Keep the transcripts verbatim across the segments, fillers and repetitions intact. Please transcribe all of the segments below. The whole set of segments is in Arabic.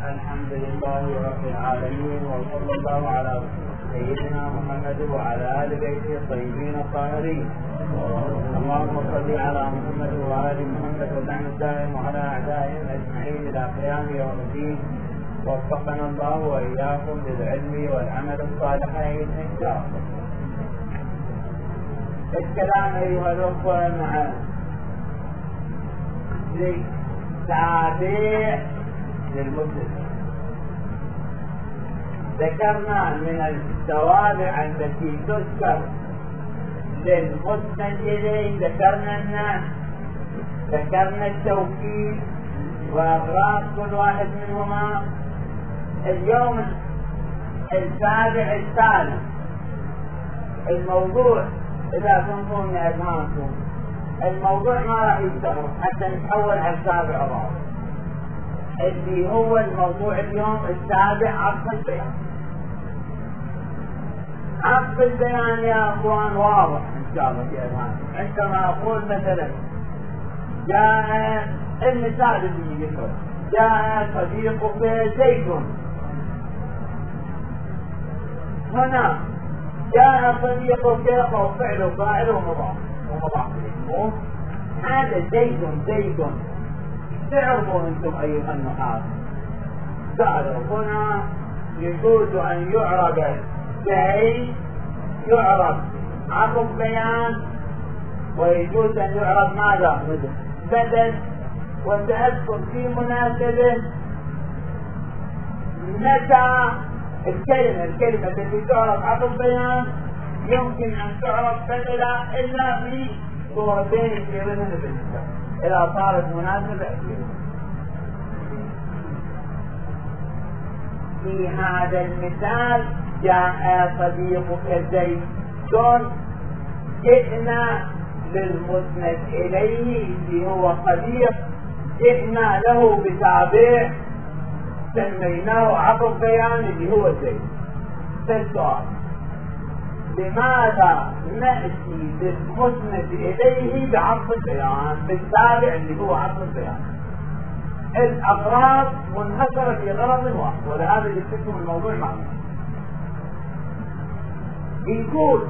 الحمد لله رب العالمين، وصلى الله على سيدنا محمد وعلى آل بيته الطيبين الطاهرين. اللهم صل على محمد وآل محمد ودعم الدائم وعلى أعدائهم أجمعين إلى قيام يوم الدين. وفقنا الله وإياكم للعلم والعمل الصالحين إن شاء الله. الكلام أيها الأخوة مع تابع للمسلم. ذكرنا من التوابع التي تذكر للمسند إليه، ذكرنا الناس، ذكرنا التوكيد وأغراض كل واحد منهما. اليوم السابع الثالث الموضوع، إذا كنتم أدمانكم الموضوع ما راح يستغرق حتى نتحول على السابع الرابع اللي هو الموضوع اليوم السابع، عطف البيان. عطف البيان يا أخوان واضح إن شاء الله في أدمانكم. عندما أقول مثلا جاء المثال اللي يذكر جاء صديقك زيد، هنا جاء صديقك وفعله فاعل ومضاف ومضاف إليه. هذا زيد زيد تعرفوا أنتم أيها النحاة، تعرفوا هنا يجوز أن يعرب زيد، يعرب عطف بيان، ويجوز أن يعرب ماذا؟ بدل. وسأذكر في مناسبة متى الكلمة الكلمة التي تعرف عطف بيان يمكن أن تعرف بدلا إلا في صورتين يشيرونها بالنسبة إذا صارت مناسبة أكيد. في هذا المثال جاء صديقك زيد، جئنا للمسند إليه اللي هو صديق، جئنا له بتابع سميناه عطف بيان اللي هو زيد. فالسؤال لماذا نأتي بالمسند إليه بعطف البيان بالتابع اللي هو عطف البيان؟ الأغراض منحصرة في غرض واحد، ولهذا يكتب الموضوع معنا. يقول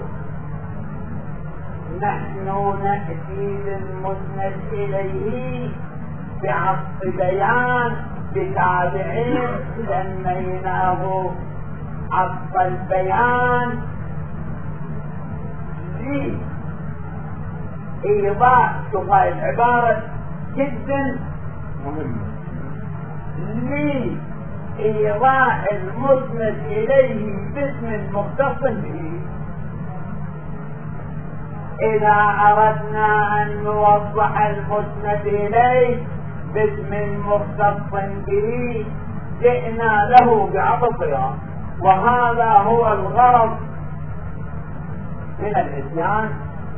نحن نأتي بالمسند إليه بعطف بيان بتابعين سميناه عطف البيان لإيضاح تقال العبارة جدا مهمة، لإيضاح المسند إليه باسم مختص به. إذا أردنا أن نوضح المسند إليه باسم مختص به جئنا له بعطف بيان، وهذا هو الغرض من الاتيان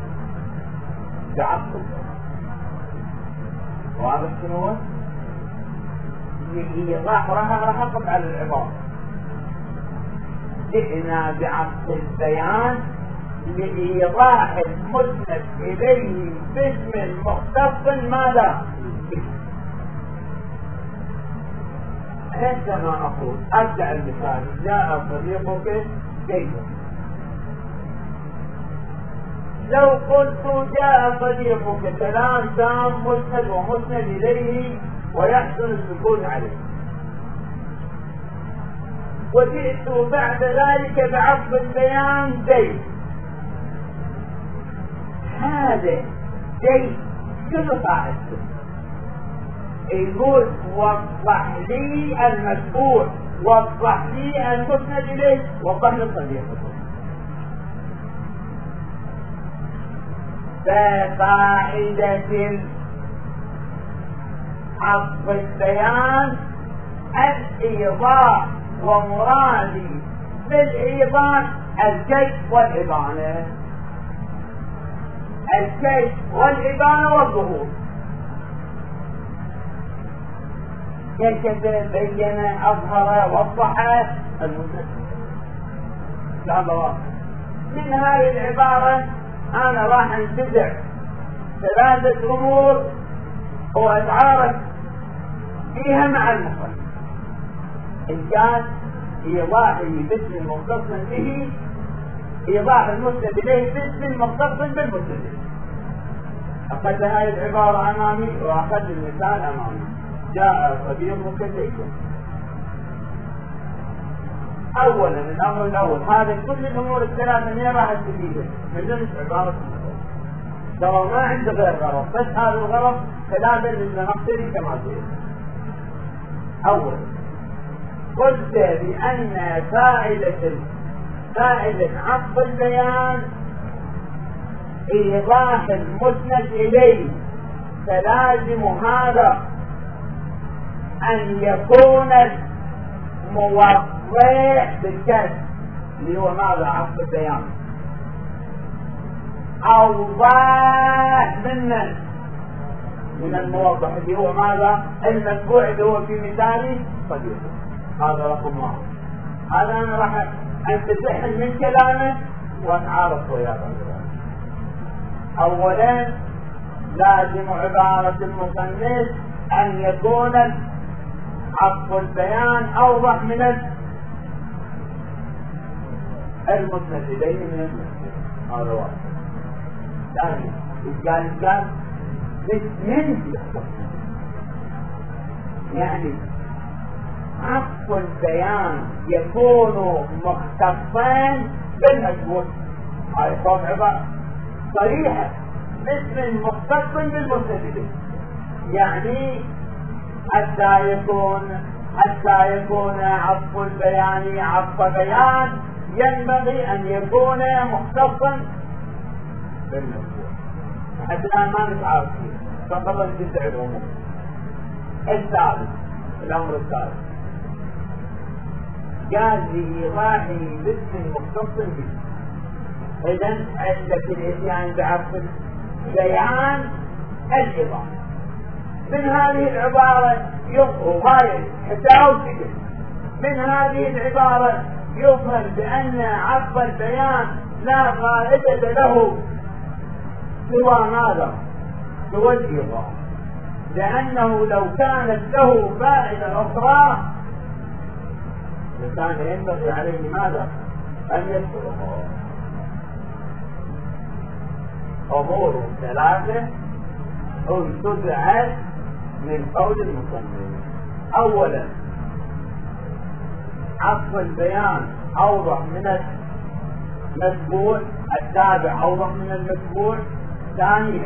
بعطف البيان. واضح شنو هو؟ راح راح راح اقف على العبارة. جئنا بعطف البيان لإيضاح المسند إليه باسم مختص ماذا؟ عندما أقول أبدأ المثال جاء صديقك زيد، لو قلت جاء صديقك كلام تام مسند ومسند إليه ويحسن السكون عليه، وجئت بعد ذلك بعطف البيان زيد، هذا زيد شنو فاعلته؟ يقول وضح لي المذكور، وضح لي المسند إليه، وضح لي صديقك. ففائدة عطف البيان الإيضاح، ومرادي بالإيضاح الكشف والإبانة، الكشف والإبانة والظهور. كشف بين أظهر وضح المسند. من هذه العبارة أنا راح انتزع ثلاثة أمور وأتعارف فيها مع المصنف. إن كان إيضاحه باسم مختص به، إيضاح المسند إليه باسم مختص بالمسند. أخذ هذه العبارة أمامي وأخذ المثال أمامي. جاء صبي زيد. أولا الأمر الأول، هذا كل الأمور الثلاثة من راح تفيده من ضمن عبارة لو ما عنده غير غرض، بس هذا الغرض ثلاثة للمقصد كما قلت. أولا قلت بأن فائدة فائدة عطف البيان إيضاح المسند إليه، فلازم هذا أن يكون موضح بالكسر اللي هو ماذا؟ عطف البيان. أوضح منا من الموضح اللي هو ماذا؟ المتبوع اللي هو في مثالي صديق. هذا رقم واحد. هذا أنا راح أنتزح من كلامه وأتعارف وياه. أولا لازم عبارة المصنف أن يكون عطف البيان أوضح من المسند إليه من المسند. هذا واحد. ثانيا إذا كان من يعني عطف البيان يكون مختصا بالمسبوق. هاي صوت عبارة صريحة اسم مختص بالمسند، يعني حتى يكون حتى يكون عطف البيان عطف بيان ينبغي أن يكون مختصا بالمسبوق. حتى الآن ما نتعرف فيه فقط نجزع الأمور. الثالث الأمر الثالث قال لإيضاحه باسم مختص به. إذن عندك الإتيان بعطف بيان الإضافة. من هذه العبارة يفهم هاي حتى من هذه العبارة يفهم بأن عطف البيان لا فائدة له سوى ماذا؟ سوى الإضافة، لأنه لو كانت له فائدة أخرى كان ينبغي عليه ماذا؟ أن يذكرها. أمور ثلاثة انتزعت من قول المصنف. أولا عطف البيان أوضح من المتبوع، التابع أوضح من المتبوع. ثانيا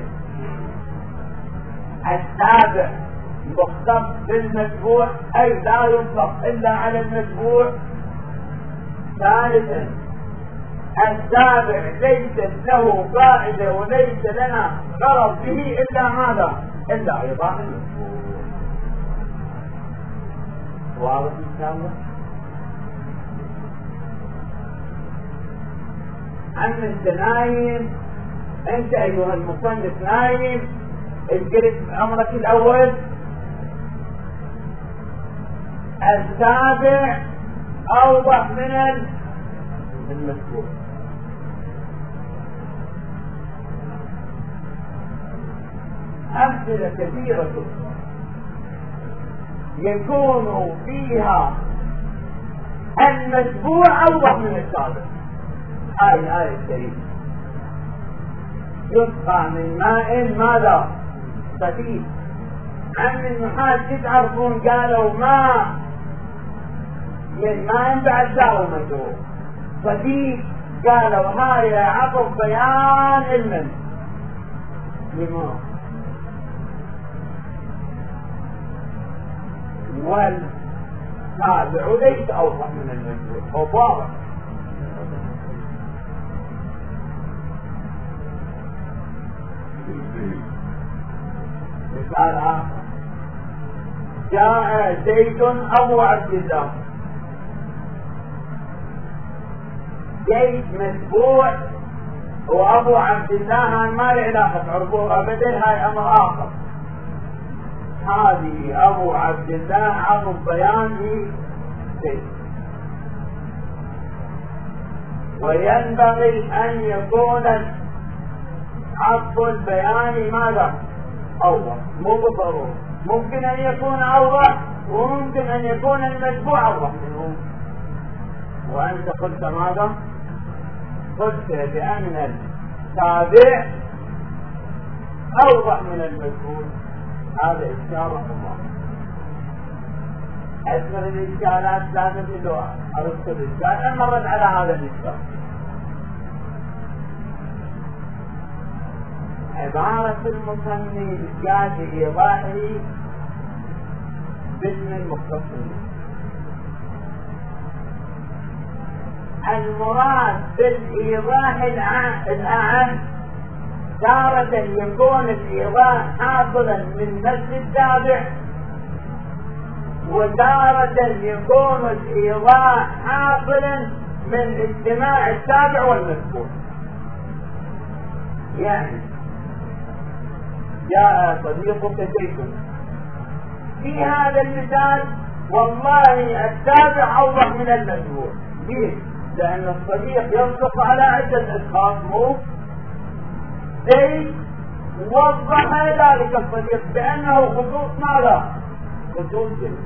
التابع مختص بالمتبوع أي لا يطلق إلا على المتبوع. ثالثا التابع ليست له فائدة وليس لنا غرض به إلا ماذا؟ إلا إيضاح المتبوع. واضح إن شاء الله؟ عم انت نايم، انت ايها المصنف نايم، اجلس امرك الاول. التابع اوضح من المذكور. امثله كثيره يكون فيها المتبوع اوضح من التابع. هاي الآية الكريمة يسقى من ماء ماذا؟ صديق. عن النحاة تعرفون قالوا ماء من ماء بعد داومته صديق، قالوا هاي عطف بيان المن لماء. والتابع ليس أوضح من المن هو واضح. مثال آخر جاء زيد أبو عبد الله. زيد متبوع وأبو عبد الله ما له علاقة عرفوه أبدا، هاي أمر آخر. هذه أبو عبد الله عطف بيان زيد، وينبغي أن يكون عطف البيان ماذا؟ أوضح. مو بالضرورة، ممكن أن يكون أوضح وممكن أن يكون المتبوع أوضح منه. وأنت قلت ماذا؟ قلت بأن التابع أوضح من المتبوع. هذا إشكال الله. أكثر الإشكالات لا تجدها أرسل الإشكال أن مرت على هذا الإشكال. عبارة المصنف جاء بإيضاحه باسم المختص. المراد بالإيضاح الأعم تارة يكون الإيضاح حاصلا من نفس التابع، وتارة يكون الإيضاح حاصلا من اجتماع التابع والمذكور. يعني جاء صديقك زيد، في هذا المثال والله التابع أوضح من المذكور. ليه؟ لأن الصديق ينطق على عدة أشخاص، مو زيد وضح ذلك الصديق بأنه خصوص ماذا؟ خصوص زيد.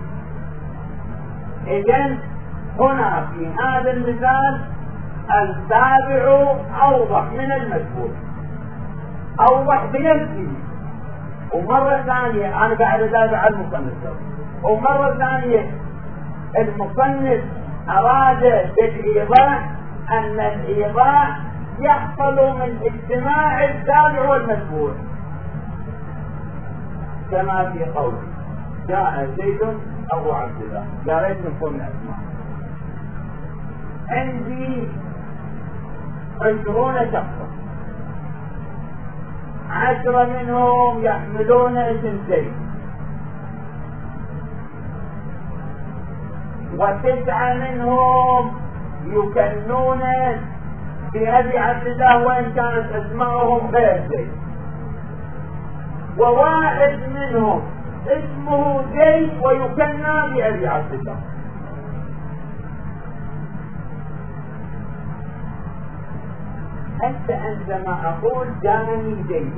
إذن هنا في هذا المثال التابع أوضح من المذكور، أوضح بنفسه. ومرة ثانية أنا قاعد أتابع المصنف، ومرة ثانية المصنف أراد بالإيضاح أن الإيضاح يحصل من اجتماع التابع والمذكور، كما في قوله جاء زيد أبو عبد الله. يا ريت نكون أسماء. عندي عشرون شخصا، عشرة منهم يحملون اسم زيد، وتسعة منهم يكنون بأبي عبد الله وإن كانت أسماءهم غير زيد، وواحد منهم اسمه زيد ويكنى بأبي عبد الله. حتى عندما أقول جاءني زيد،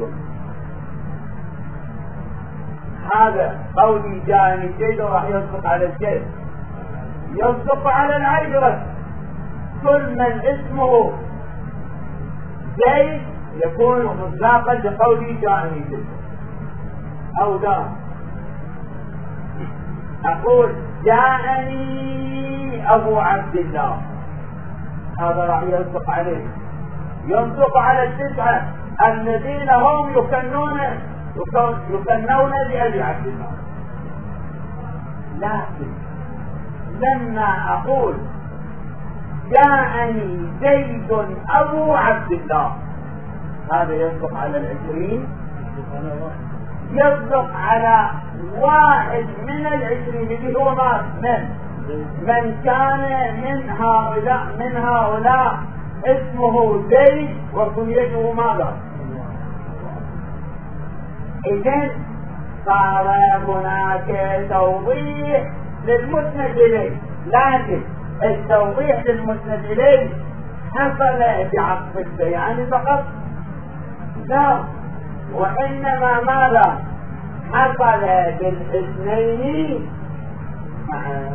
هذا قولي جاءني زيد راح يصدق على الزيد، يصدق على العشرة. كل من اسمه زيد يكون مصداقا لقولي جاءني زيد. أو لا أقول جاءني أبو عبد الله، هذا راح يصدق عليه، ينطق على التسعة الذين هم يكنون يكنون بأبي عبد الله. لكن لما أقول جاءني زيد أبو عبد الله، هذا يصدق على العشرين، يصدق على واحد من العشرين اللي هو من من كان من هؤلاء من هؤلاء اسمه زيد وكنيته ماذا؟ إذن صار هناك توضيح للمسند إليه، لكن التوضيح للمسند إليه حصل بعطف البيان فقط؟ لا، وإنما ماذا؟ حصل بالاثنين معا.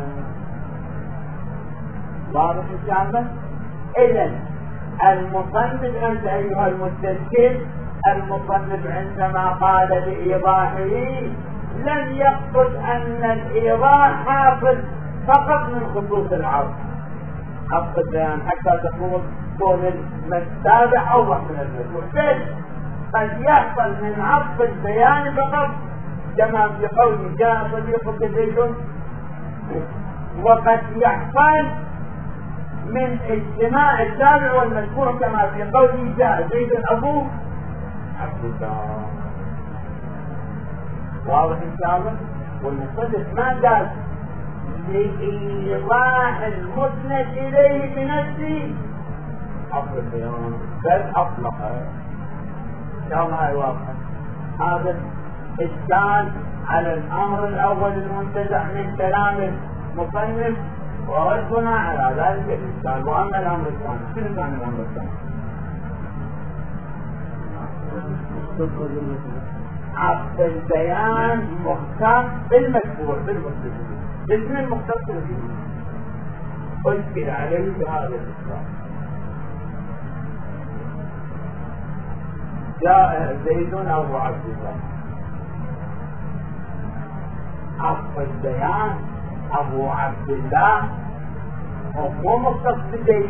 واضح إن شاء الله؟ إذن المصنف أنت أيها المستشكل، المصنف عندما قال بإيضاحه لم يقصد أن الإيضاح حاصل فقط من خصوص العرض، أقصد بيان حتى تكون كون المتابع أوضح من المذكور، بل قد يحصل من عطف البيان فقط كما في قوله جاء صديقك زيد، وقد يحصل من اجتماع التابع والمذكور كما في قوله جاء زيد أبو عبد الله. واضح إن شاء الله؟ والمصنف ما قال لإيضاح المسند إليه بنفسه أصل البيان، بل أطلق. إن شاء الله هاي واضحة. هذا إشكال على الأمر الأول المنتزع من كلام المصنف وردنا على ذلك الإشكال. وأما الأمر الثاني، شنو كان الأمر الثاني؟ عطف البيان مختص بالمذكور بالمختص. اسم المختص به أشكل عليه بهذا الإسلام. جاء زيد أبو عبد الله، عطف البيان أبو عبد الله وهو مختص بزيد،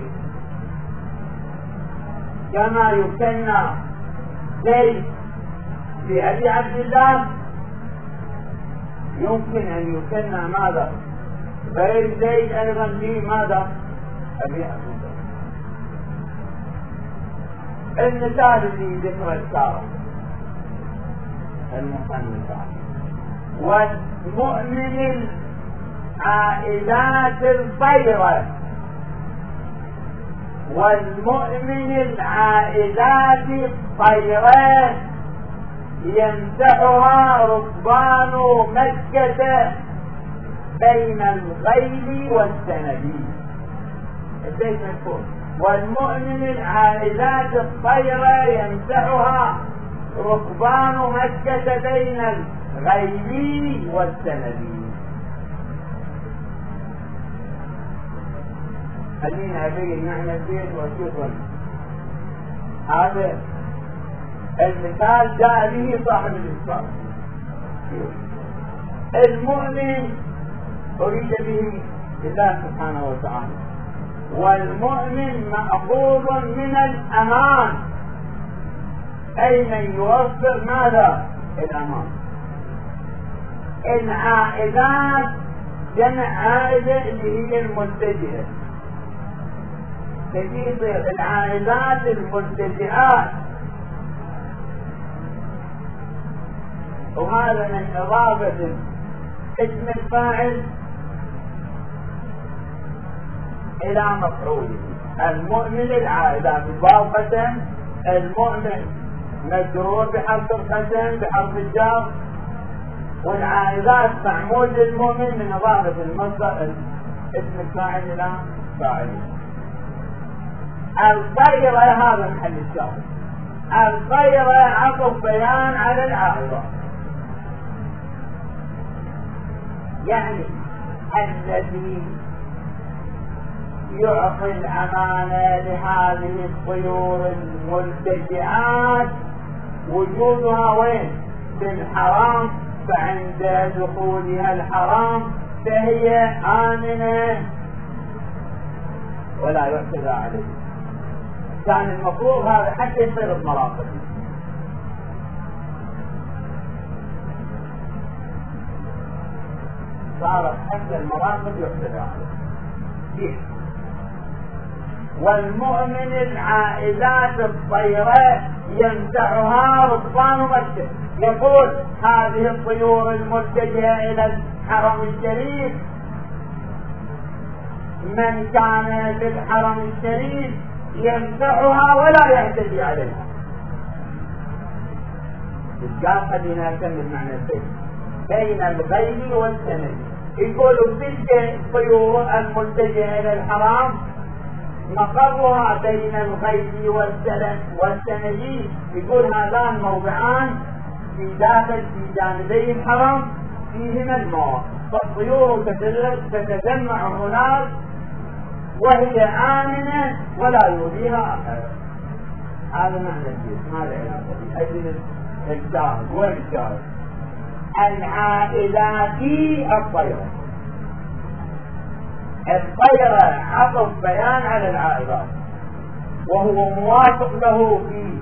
كما يكنى زيد بأبي عبد الله يمكن أن يكنى ماذا غير زيد أيضا به ماذا أبي عبد الله. المثال الذي ذكر الشارع المصنف والمؤمن العائلات الطيرة، والمؤمن العائلات الطيرة يمسحها ركبان مكة بين الغيل والسنبيل. البيت مذكور والمؤمن العائلات الطيرة يمسحها ركبان مكة بين الغيل والسنبيل. خلينا أبين معنى البيت وشوفوا هذا المثال جاء به صاحب الإسلام. المؤمن أريد به الله سبحانه وتعالى، والمؤمن مأخوذ من الأمان، أي من يوفر ماذا؟ الأمان. العائلات جمع عائلة اللي هي الملتجئة، كثير العائلات الملتجئات، وهذا من إضافة اسم الفاعل إلى مفعوله. المؤمن العائلات إضافة المؤمن مجرور بحرف القسم بحرف الجر، والعائلات معمول للمؤمن من إضافة المصدر اسم الفاعل إلى فاعله. الطيرة هذا محل الشاهد. الطيرة عطف بيان على العائلات، يعني الذي يعطي الأمانة لهذه الطيور الملتجئات وجودها وين؟ في الحرام، فعند دخولها الحرام فهي آمنة ولا يعتدى عليه. كان المفروض هذا حتى يصير بمراقب، صارت حتى المراقب يعتدى عليه. والمؤمن العائلات الطيرة يمسحها ركبان مكة. يقول هذه الطيور المتجهة إلى الحرم الشريف، من كان في الحرم الشريف يمسحها ولا يعتدي عليها. قال خلينا نكمل معنى البيت بين الغيل والسنبيل. يقولوا تلك الطيور المتجهة إلى الحرام مقرها بين الغيل والسنبيل. يقول هذان موضعان في داخل في جانبي الحرم فيهما الماء، فالطيور تتجمع هناك وهي آمنة ولا يؤذيها أحد. هذا معنى البيت. ما له علاقة بأجل الشاهد. وين الشاهد؟ العائلات الطيرة. الطيرة عطف بيان على العائلات، وهو موافق له في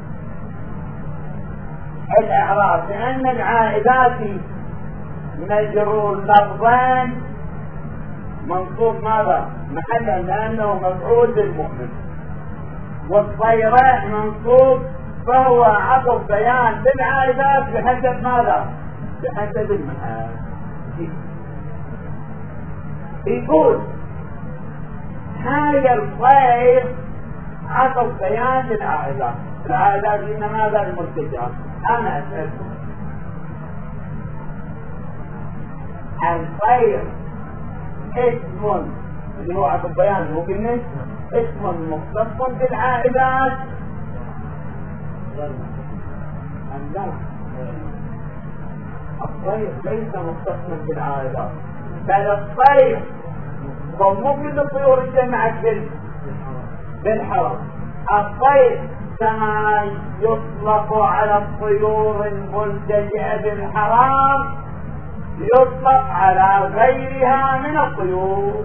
الإعراب، لأن العائلات مجرور لفظان منصوب ماذا؟ محلا، لأنه مفعول بالمؤمن، والطيرة منصوب فهو عطف بيان بالعائلات بحسب ماذا؟ بحسب المحل. يقول هذا الطير عطف بيان للعائلات. العائلات هنا ماذا؟ المرتجعات. أنا أسألكم، الطير اسم اللي هو عطف بيان هو بالنسبة اسم مختص بالعائلات. الطير ليس مختصا بالعائلات، بل الطير ومو كل الطيور اجتمعت بالحرم. الطير كما يطلق على الطيور الملتجئة بالحرام يطلق على غيرها من الطيور.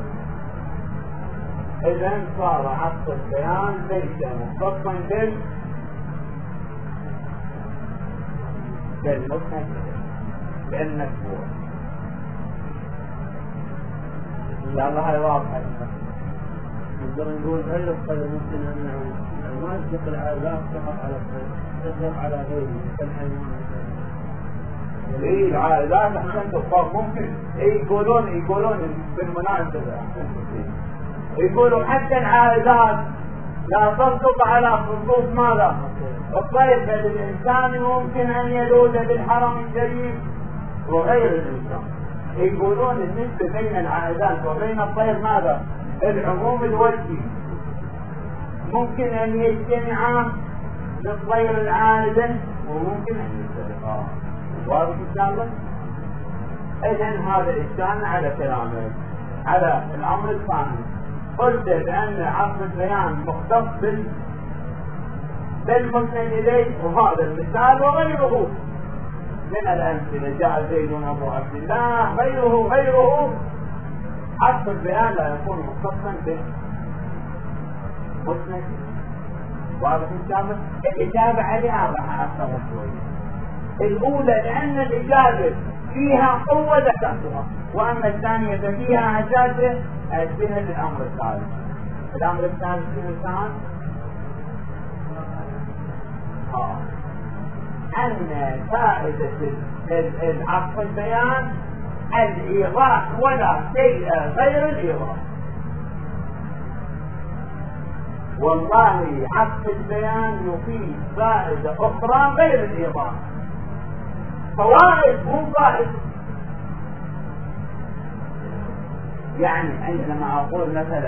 إذن صار عطف البيان ليس مختصا بال بالمسند بالمذكور. إن شاء الله هذا واضح. نقدر نقول هل الطير ممكن أن ما يطلق العادات فقط على الطير، يطلق على غيره كالحيوان؟ إيه العائلات عشان تطلق ممكن. إيه يقولون يقولون بالمناسبة يقولوا حتى العائلات لا تصدق على خصوص ماذا؟ الطير، بل الإنسان ممكن أن يلوذ بالحرم الشريف وغير الإنسان. يقولون النسبة بين العائلات وبين الطير ماذا؟ العموم الوجهي. ممكن أن يجتمعا للطير العائلة وممكن أن يفترقا. واضح إن شاء الله؟ إذن هذا إشكال على كلامه. على الأمر الثاني قلت بأن عطف البيان مختص بالمسند إليه، وهذا المثال وغيره من الأمثلة. جاء زيد أبو عبد الله غيره غيره. عطف البيان لا يكون مختصا بالمسند. واضح إن شاء الله؟ الإجابة عليها راح أعطيها شوية. الأولى لأن الإجابة فيها قوة ذكرتها، وأما الثانية ففيها هجاجة أشبه للأمر الثالث. الأمر الثالث شنو كان؟ آه. أن فائدة العطف البيان الإيضاح ولا شيء غير الإيضاح. والله عطف البيان يفيد فائدة أخرى غير الإيضاح. فوائد مو فائدة. يعني عندما أقول مثلا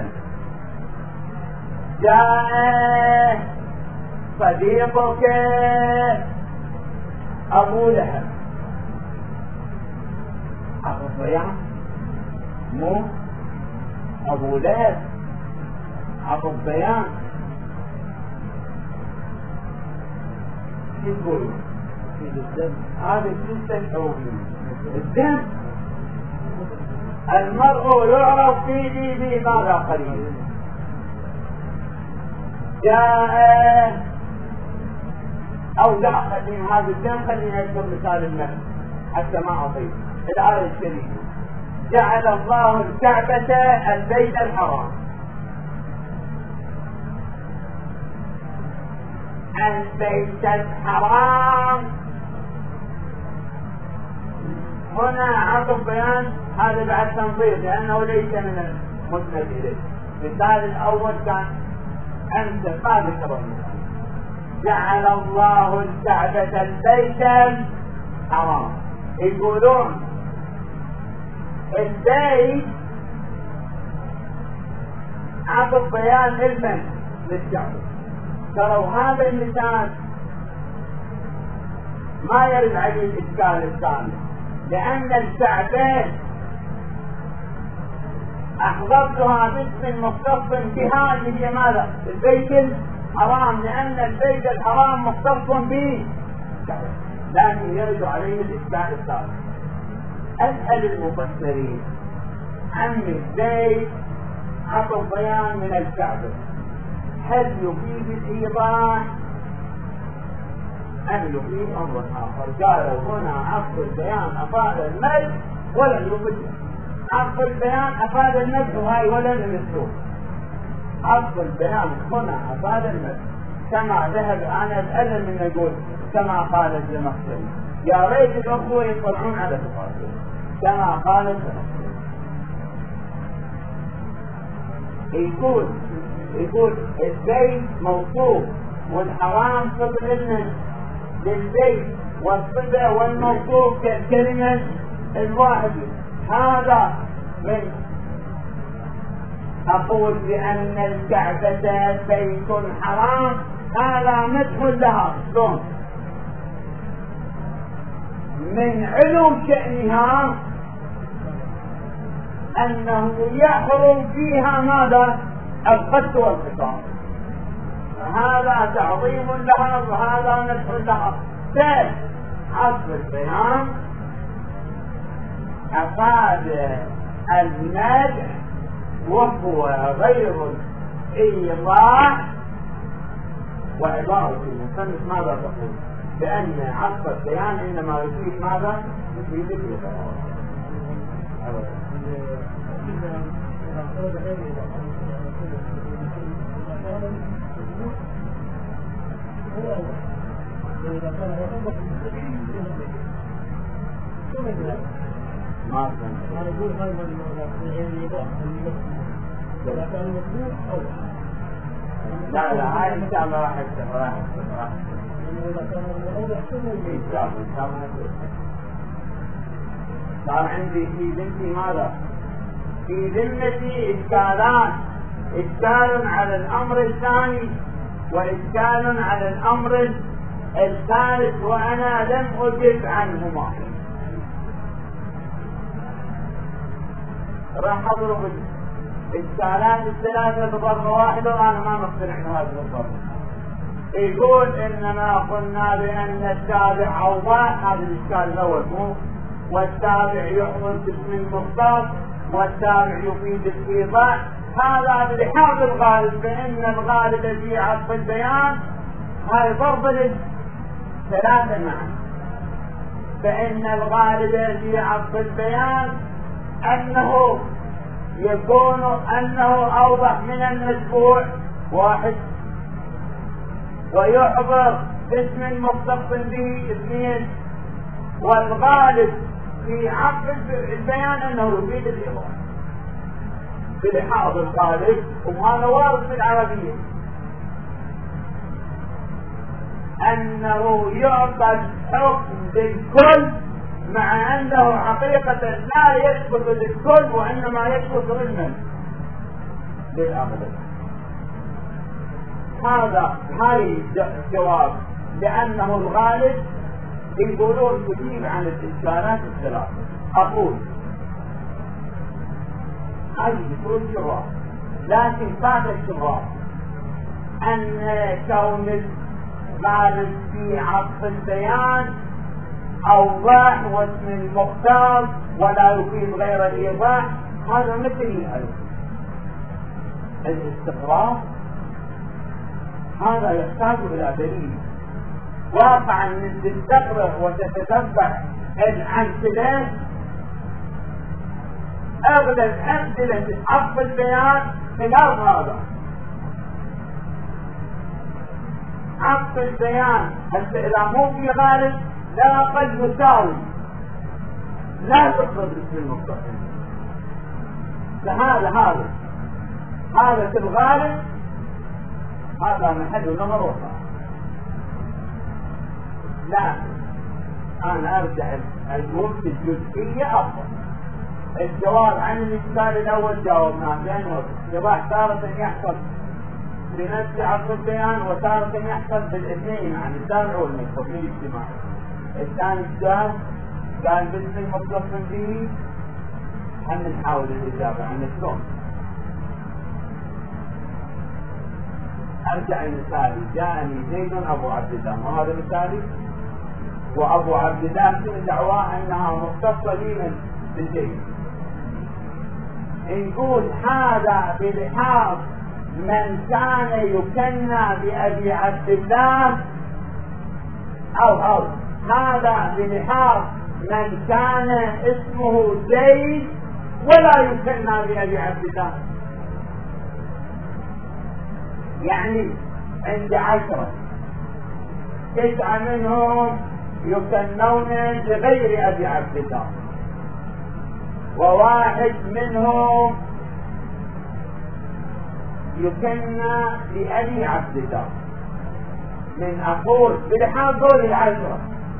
جاء صديقك أبو لهب، عطف بيان مو أبو لهب، عطف بيان. شو تقول؟ هذا جدا الدم. المرء يعرف في دي ماذا قليل. جاء او لا خلينا هذا الدم خلينا نذكر مثال النفس حتى ما اضيف الآية الشريفة. جعل الله الكعبة البيت الحرام. البيت الحرام هنا عطف بيان. هذا بعد تنظير لأنه ليس من المسند إليه. المثال الأول كان أنت ما ذكر المثال. جعل الله الكعبة البيت الحرام. يقولون البيت عطف بيان علما للكعبة. تروا هذا المثال ما يرد عليه الإشكال الثاني، لأن الكعبة أحضرتها باسم مختص بها هي ماذا؟ البيت الحرام، لأن البيت الحرام مختص به، لكن يرد عليه الإشكال الثاني. أسأل المفسرين عن البيت عطف بيان من الكعبة هل يفيد الإيضاح أم يفيد أمر آخر؟ قالوا هنا عطف البيان أفاد المد ولن يفيد. عطف البيان أفاد المد وهي ولن يمسوه. عطف البيان هنا أفاد المد كما ذهب. أنا أتألم من أقول كما قال الزمخشري. يا ريت الأخوة يطلعون على تفاصيل كما قال الزمخشري. يقول يقول البيت موصوف والحرام صفة للبيت، والصفة والموصوف كالكلمة الواحدة. هذا من أقول بأن الكعبة بيت حرام، هذا مدح لها. شلون؟ من علوم شأنها أنه يحرم فيها ماذا؟ القتل والقصاص. هذا تعظيم لها وهذا نفع لها. ثالث حسب البيان أفاد المدح وهو غير الإيضاح. وعبارة المصنف ماذا تقول؟ بأن عطف البيان إنما يفيد ماذا؟ يفيد الإيضاح. ما أنا أقول هذا الإيضاح إذا كان مطلوب أو لا لا هاي إن شاء الله راح يكتب راح إن شاء الله إن شاء الله. صار عندي في ذمتي ماذا؟ في ذمتي إشكالان، إشكال على الأمر الثاني وإشكال على الأمر الثالث وأنا لم أجب عنهما. راح أضرب الإشكالات الثلاثة بضربة واحدة وأنا ما مقتنع بهذا الضرب. يقول إننا قلنا بأن التابع أوضاح، هذا الإشكال الأول مو، والتابع يحمل باسم المختص والتابع يفيد الإيضاح. هذا بلحاظ الغالب، فإن الغالب في عطف البيان هاي ضرب ثلاثة معا. فإن الغالب في عطف البيان أنه يكون أنه أوضح من المتبوع واحد، ويعبر اسم المختص به اثنين، والغالب في عطف البيان أنه يفيد الإيضاح بلحاظ الغالب. وهذا وارد في العربية أنه يعطى الحكم بالكل مع أنه حقيقة لا يثبت للكل وإنما يثبت للمن للأغلب. هذا هاي الجواب لأنه الغالب يقولون تجيب عن الإشكالات الثلاثة. أقول هذه يقول الجواب، لكن فات الجواب أن كون الغالب في عطف البيان أوضاح واسم المختار ولا يفيد غير الإيضاح، هذا مثل الاستقرار. هذا يحتاج إلى دليل واقعا من تستقرأ وتتتبع الأمثلة. أغلب أمثلة عطف البيان خلاف هذا. عطف البيان إذا مو في غالب لا قد يساوي لا تفرض اسم المختص. فهذا هذا هذا في الغالب هذا محل نظر وصار. لا أنا أرجع الوقت الجزئية أفضل. الجواب عن الإشكال الأول جاوبناه لأنه الإيضاح تارة يحصل بنفس عطف البيان وتارة يحصل بالاثنين عن التابع والمختص في الاجتماع. الثاني السؤال قال باسم المختص به، هل نحاول الإجابة عن شلون؟ أرجع لمثالي، جاءني زيد أبو عبد الله، وهذا مثالي، وأبو عبد الله في دعواه أنها مختصة لي بالزيد. نقول هذا بلحاظ من كان يكنى بأبي عبد الله، أو أو هذا بلحاظ من كان اسمه زيد ولا يكنى بأبي عبد الله. يعني عند عشرة تسعة منهم يكنون بغير أبي عبد الله، وواحد منهم يكنى بأبي عبد الله. من أقول بلحاظ دول العشرة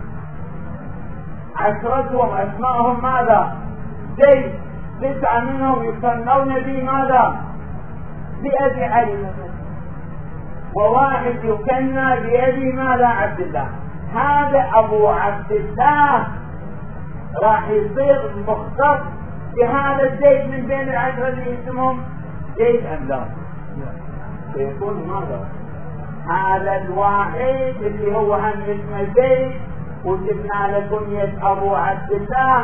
عشرتهم أسماءهم ماذا؟ زيد، تسعة منهم يكنون بماذا؟ بأبي علي مثلا، وواحد يكنى بأبي ماذا؟ عبد الله. هذا أبو عبد الله راح يصير مختص بهذا الزيت من بين العشرة اللي اسمهم زيت أم لا؟ سيكون ماذا؟ هذا الواحد اللي هو هم اسمه زيد وجبنا لكم يد أبو عبد الله،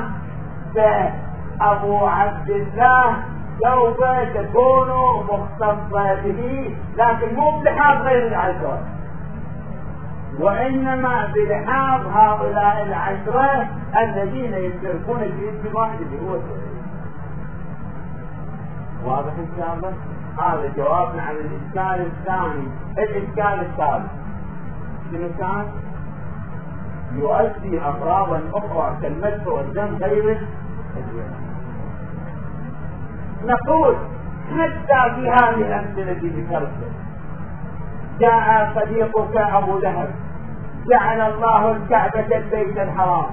فأبو عبد الله سوف تكون مختصة به، لكن مو بلحاظ غير العشرة، وإنما بلحاظ هؤلاء العشرة الذين يشتركون في اسم واحد اللي هو الزيد. واضح إن شاء الله؟ هذا جوابنا عن الإشكال الثاني. الإشكال الثالث شنو كان؟ يؤدي أمراضا أخرى كالمس والدم غير الزيادة. نقول حتى في هذه الأمثلة التي ذكرتها جاء صديقك أبو لهب جعل الله الكعبة البيت الحرام،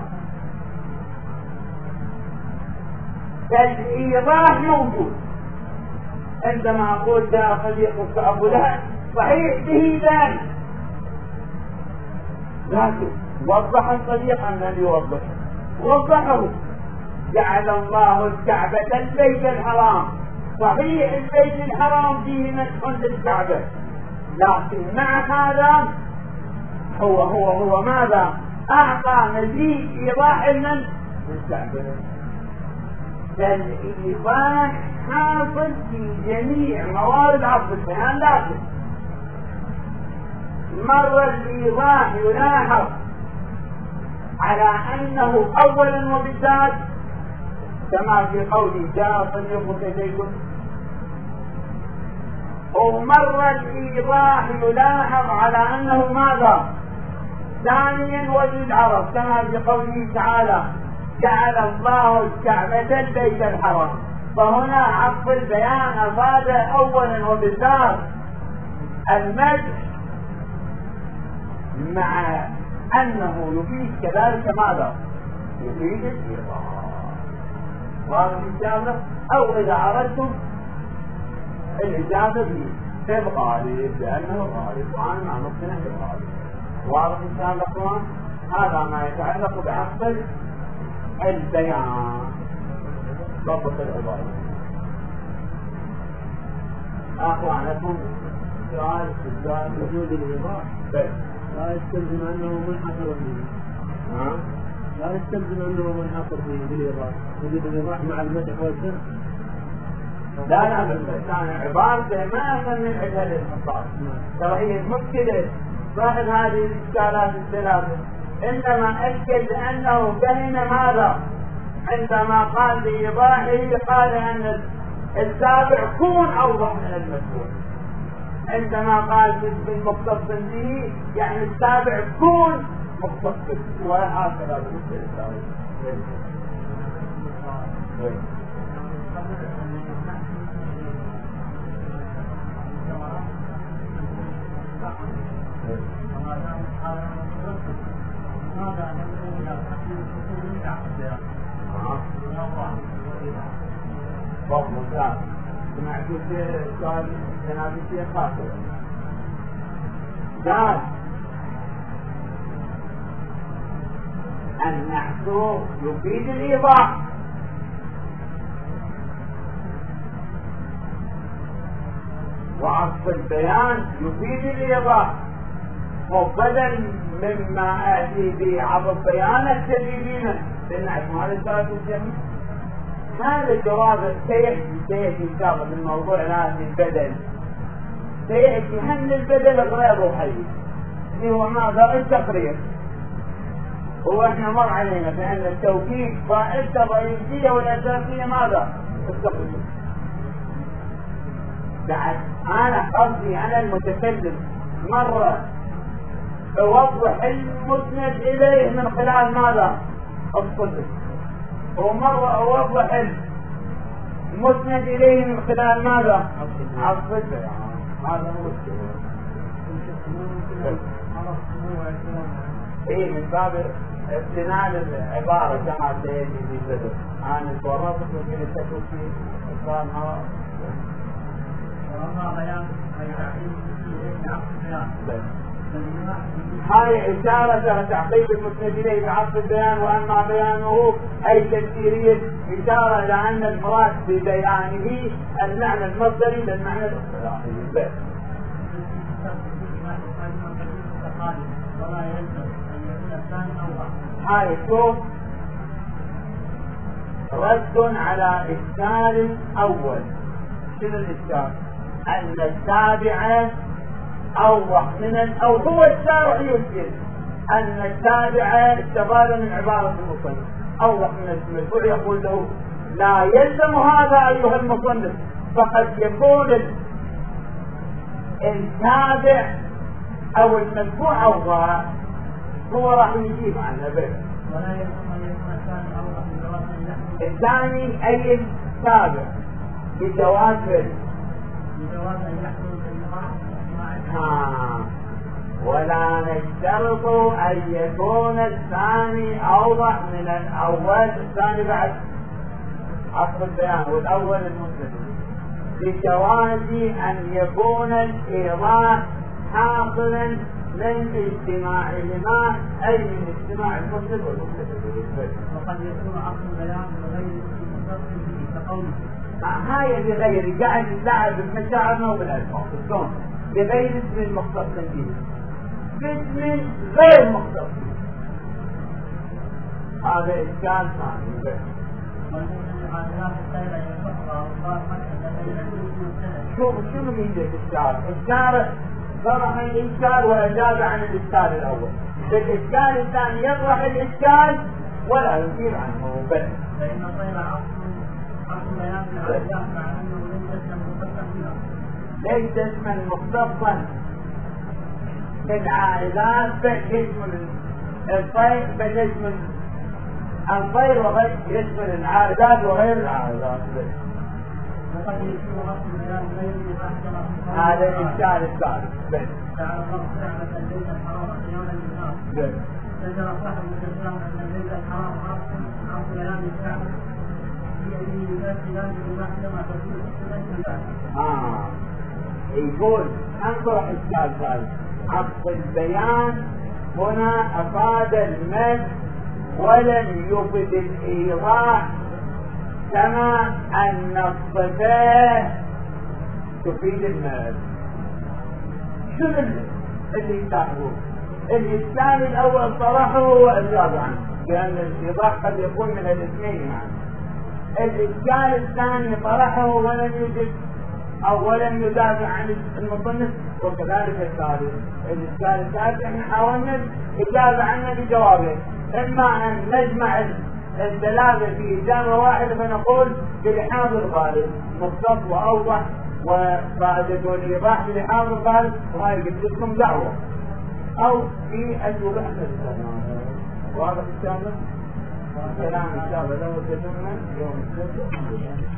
فالإيضاح موجود. عندما أقول جاء صديقك أبو لهب صحيح به ذلك، لكن وضح الصديق أم لم يوضح؟ وضحه. جعل الله الكعبة البيت الحرام، صحيح البيت الحرام فيه مسح للكعبة، لكن مع هذا هو هو هو ماذا؟ أعطى مزيد إيضاح من الكعبة. فالإيضاح حاصل في جميع موارد عرض البيان، لكن مرة الإيضاح يلاحظ على أنه أولا وبالذات كما في قوله جاء صديقك زيد، ومرة الإيضاح يلاحظ على أنه ماذا؟ ثانيا وبالعرض كما في قوله تعالى جعل الله الكعبة البيت الحرام، فهنا عطف البيان أفاد أولا وبالذات المدح مع أنه يفيد كذلك ماذا؟ يفيد الإيضاح. وهذا الإجابة أو إذا أردتم الإجابة في الغالب لأنه الغالب وأنا مع نقطنا في الغالب. واضح إن شاء الله أخوان؟ هذا ما يتعلق بعقد البيان ضبط العبارة. أخوانكم سؤال سؤال وجود الإيضاح لا يستلزم أنه منحصر به. ها؟ لا يستلزم أنه منحصر به بالإيضاح، وجود الإيضاح مع المدح والسر. لا لا بس عبارته ما أخذ من عدل الحصار، ترى هي مشكلة صاحب هذه الإشكالات الثلاثة، إنما أكد أنه فهم ماذا؟ عندما قال بإيضاحه قال أن السابع كون أوضح من المذكور، عندما قال بالمختص به يعني السابع كون مختص، وهكذا بالنسبة للسابع. فضل ممتاز. سمعت سؤال جناب الشيخ خاطر قال النحو يفيد الإيضاح، وعطف البيان يفيد الإيضاح، وبدل مما آتي بعطف بيان التدريبين للنحو. هذا السؤال الجميل، هذا الجواب سيأتي سيأتي إن شاء الله من موضوع هذه البدل، سيأتي هم البدل غير روحي اللي هو ماذا؟ التقرير. هو احنا مر علينا بأن التوكيد فائدته الرئيسية والأساسية ماذا؟ التقرير. بعد أنا قصدي أنا المتكلم مرة أوضح المسند إليه من خلال ماذا؟ الصدق، ومرة أوضح المسند إليه من خلال ماذا؟ الصدق. هذا هو الشيء. إيه من باب استناد العبارة كما سيأتي في البدء. أنا تورطت في التكوين إصلاحها وما بيان أي تعليم في عقد البيان. هاي إشارة تعقيب المسند إليه بعطف البيان. وأما بيانه أي تفسيرية إشارة إلى أن المراد ببيانه المعنى المصدري للمعنى الاصطلاحي. هاي شوف رد على إشكال أول. شنو الإشكال؟ أن التابع أوضح من أو هو الشارع يمكن أن التابع استفاد من عبارة المصنف أوضح من المدفوع. يقول له لا يلزم هذا أيها المصنف، فقد يكون التابع أو المدفوع أوضح، هو راح يجيب عنه بس. ولا يلزم أن يكون الثاني أوضح من جواز النحو. الثاني أي التابع بجواز بجواز أن يحصل في المرأة. ها ولا نشترط أن يكون الثاني أوضح من الأول. الثاني بعد عطف البيان والأول المسلم بجواز أن يكون الإيضاح حاصلا من اجتماعهما أي من اجتماع المسلم والمسلم. وقد يكون عطف البيان بغير مختص به كقوله هاي بغير قاعد نلعب بمشاعرنا وبالألفاظ شلون بغير اسم المختص به باسم غير مختص. هذا إشكال ثاني. شوف شنو ميزة الشارع؟ الشارع طرح الإشكال وأجاب عن الإشكال الأول. بالإشكال الثاني يطرح الإشكال ولا يجيب عنه بس. فإن طيب عصر عصر بيان العادات مع أنه ليس اسما مختصا بها. ليس اسما مختصا بالعائلات بل يشمل الطير بل يشمل الطير وغير يشمل العائلات وغير العائلات. وقد يكون عصر بيان غير مختصا. هذا الإشكال الثالث. تعالى الله نعمة الليل الحرام خيالا للناس. ذكر صاحب الإسلام أن الليل الحرام عصر بيان الكعبة آه يقول انظر إشكال ثالث. عطف البيان هنا أفاد المد ولم يفد الإيضاح كما أن الصفات تفيد المد. شنو اللي يتاخذه؟ الإشكال الأول صراحه وأجاب عنه لأن الإيضاح قد يكون من الاثنين معا. الإشكال الثاني طرحه ولم يجب أو ولم يدافع عن المصنف، وكذلك الثالث. الإشكال الثالث احنا حاولنا إجابة عنه بجوابين، إما أن نجمع الثلاثة في إجابة واحدة فنقول بلحاظ الغالب مختص وأوضح وفائدة الإيضاح بلحاظ الغالب وهي قلت لكم دعوة، أو في أجوبة أحسن. واضح إن شاء الله؟ كلام إن شاء الله لو تجمعنا يوم السبت.